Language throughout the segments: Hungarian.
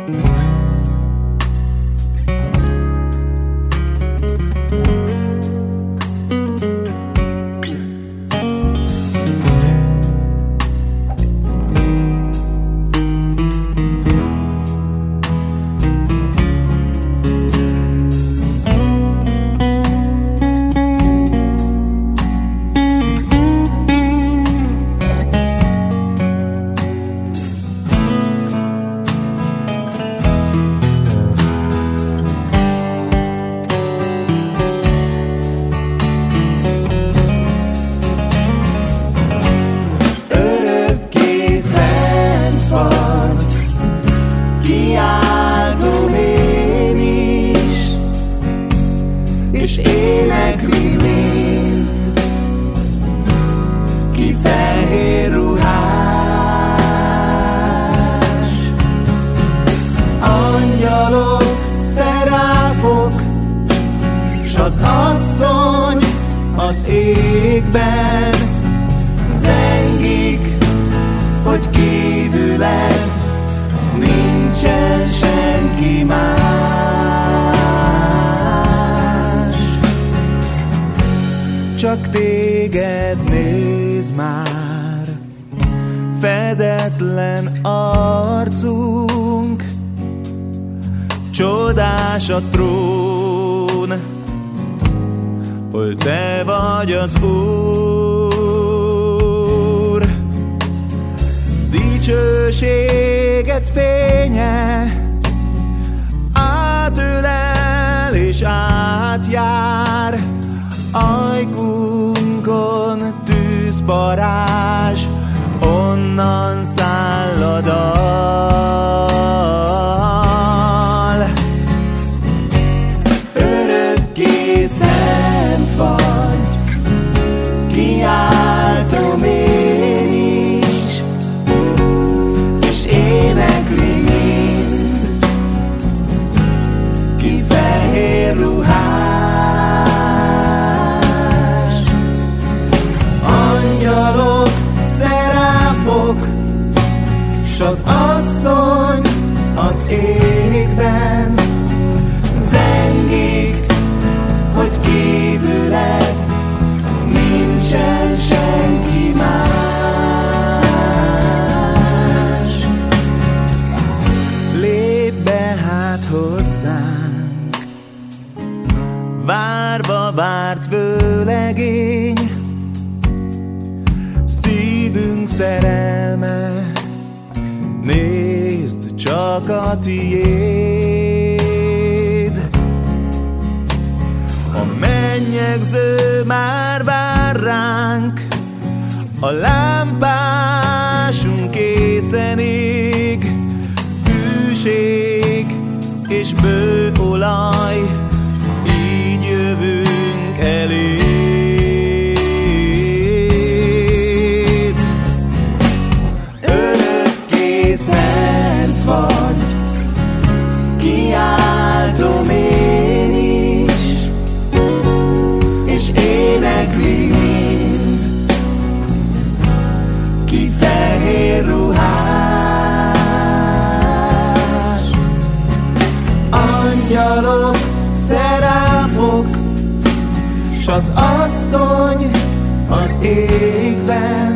És énekli mind, ki fehér ruhás. Angyalok, szeráfok, s az asszony az égben zengik, hogy kívüled nincsen senki más. Csak téged néz már, fedetlen arcunk, csodás a trón, hol te vagy az Úr. Dicsőséged fénye átölel és átjár, ajkunkon tűzparázs, onnan szállad al. Örökké szent vagy, kiáltom én is, és énekli mind, ki fehér ruhás. Angyalok, szeráfok, s az asszony az égben zengik, hogy kívüled nincsen senki más. Lépj be hát hozzánk, várva várt vőlegény, szívünk szerelme, nézd csak a tiéd. A mennyegző már vár ránk, a lámpásunk készen ég, hűség és bőolaj, így jövünk eléd. Örökké szent vagy, kiáltom én is, és énekli mind, ki fehér ruhás. Angyalok, szeráfok, s az asszony az égben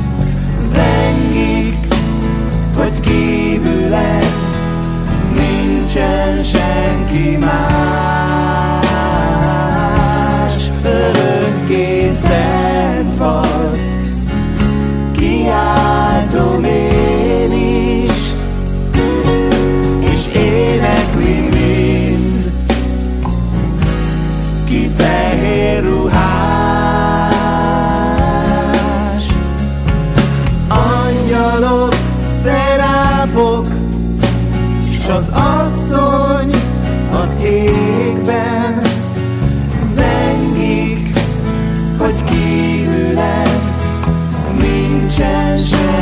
zengik, hogy kívüled nincsen senki más. Örökké szent vagy, kiáltom én is, és énekli mind, ki fehér ruhás. Angyalok, szeráfok, s az asszony az égben zengik, hogy kívüled nincsen senki.